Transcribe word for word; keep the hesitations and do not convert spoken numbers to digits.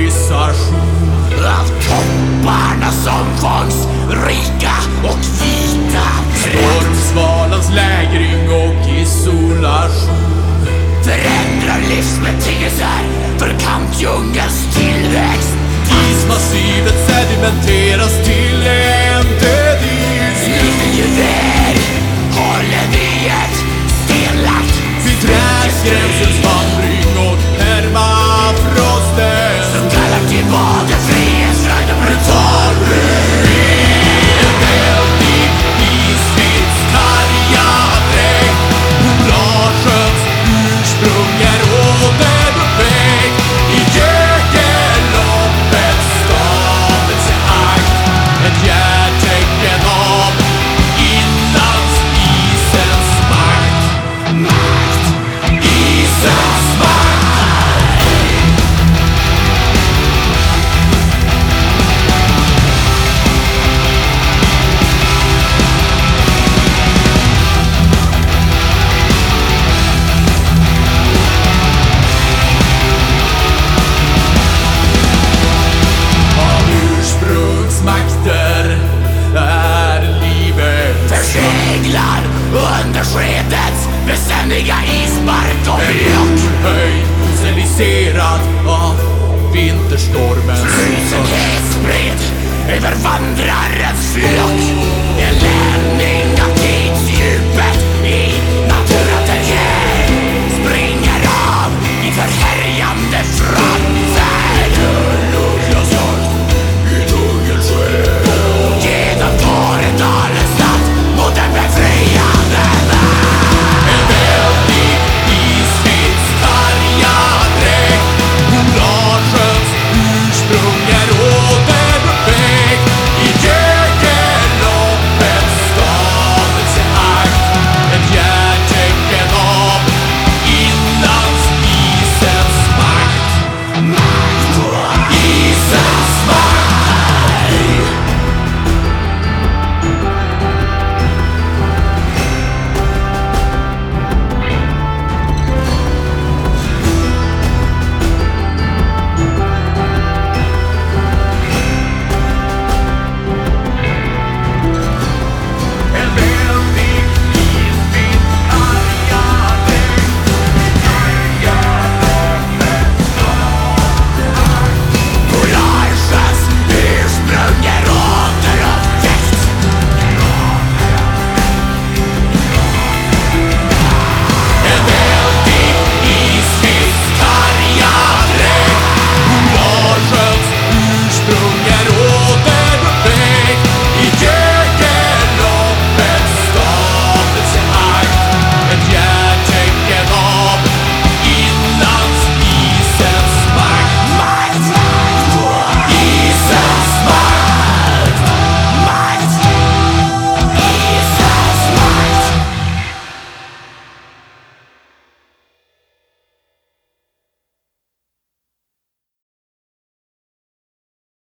civilisation. Av topparna som fångs, rika och vita. Stormsvalans lägring och isolation. Förändrar livsbetingelser för kantdjungelns tillväxt. Ismassivet sedimenteras till en död is. Gevär håller vi ett stenlagt Vid trädsgränsens vandring och permafrosten som kallar tillbaka frihetsröjden brutal. En väldig isvits karga dräkt. Polarsjöns ursprung är återuppväckt i Gökeloppets stavelseakt. Ett järtecken av inlandsisens makt. Makt, isens makt. Av ursprungsmakter är livet Förseglar under skedets beständiga isbark och block. höjd, steriliserad av vinterstormens Frusenhet spridd över vandrarens flock.